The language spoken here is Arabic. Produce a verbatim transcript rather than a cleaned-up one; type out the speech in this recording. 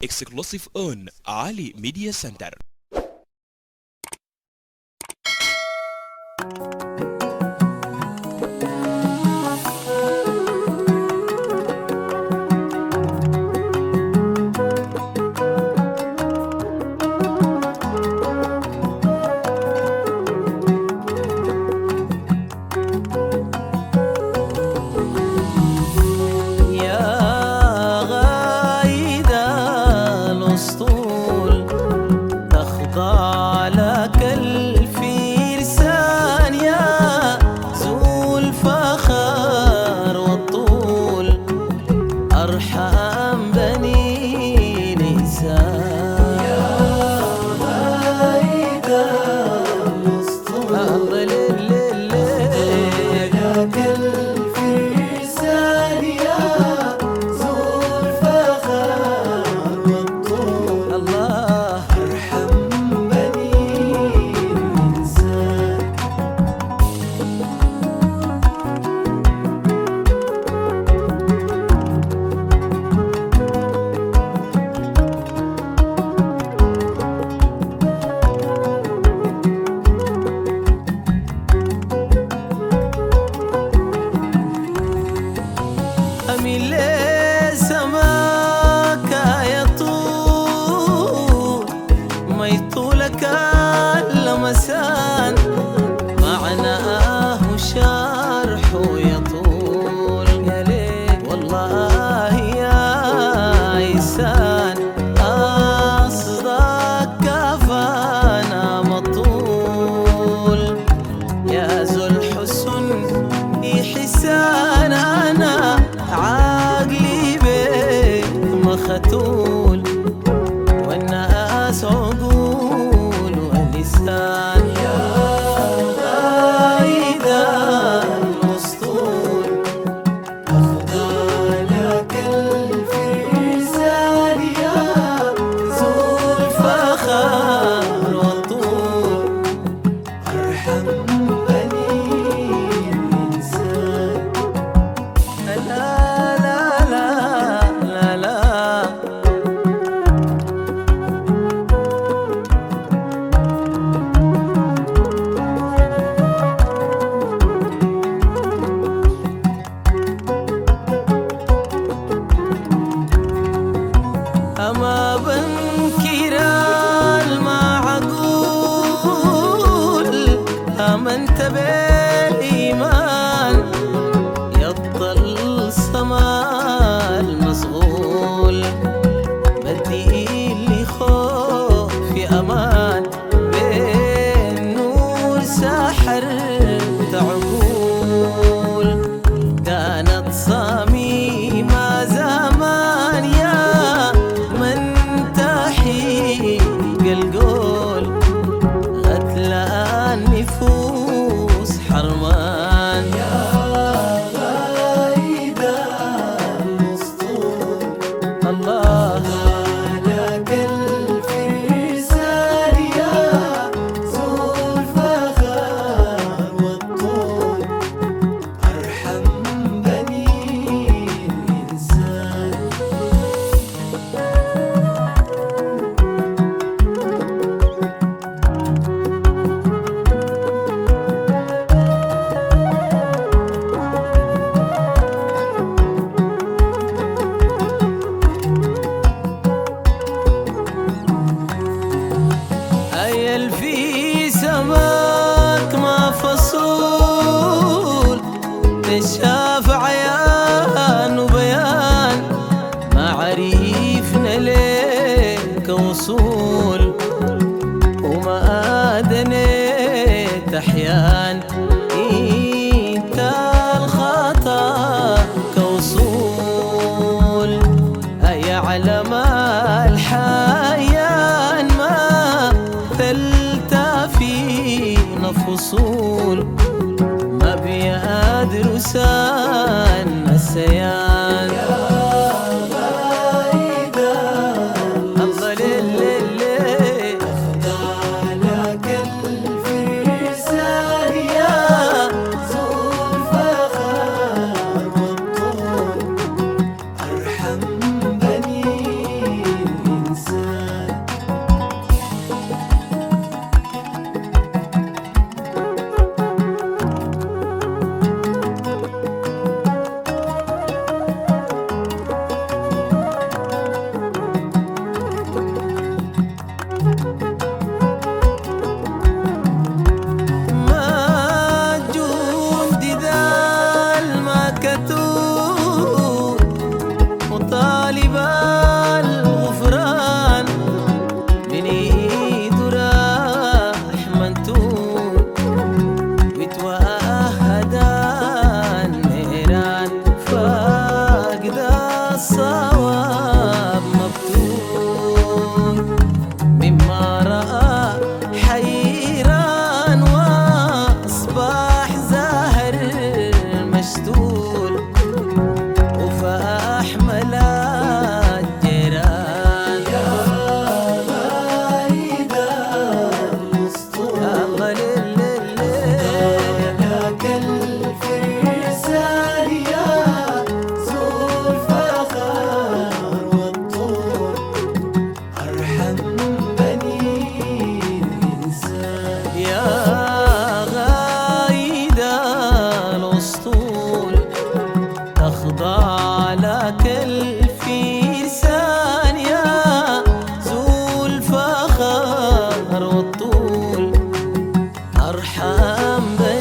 exclusive on Ali Media Center. أرحم بني نساء يا غايد الأسطول لك الفرسان يا ذو الفخر والطول الله أرحم بني نساء. أميل سماك يطول ما يطولك اللمسان معناه شرحه يطول يا ليل والله يا عيسان أصدق كفانا مطول يا ذو الحسن حسان أنا عقلي بيك مختول والناس عقول ولسان يا غايد الأسطول أخضع لك الفرسان يا ذو الفخر والطول أرحم بني أما بنكر المعقول آمنت بالإيمان يضل سما المصغول بدي لي خوف في أمان بين نور ساحر تعقول كانت صميمة زمان يا من تحيق القول غتلان نفوس حرمان يا غايد الأسطول الله لك الفرسان يا ذو الفخر والطول أرحم بني الإنسان. أيل في سماك ما فصول تشاف عيان وبيان معرفنا ليك وصول وما أدنيت أحيان إنت الخطا كوصول أي علم الحيان ما ثلت فينا فصول ما بيدرس النسيان يا غايد الله للي أخضع لك الفرسان يا ذو الفخر والطول أرحم بني الأيام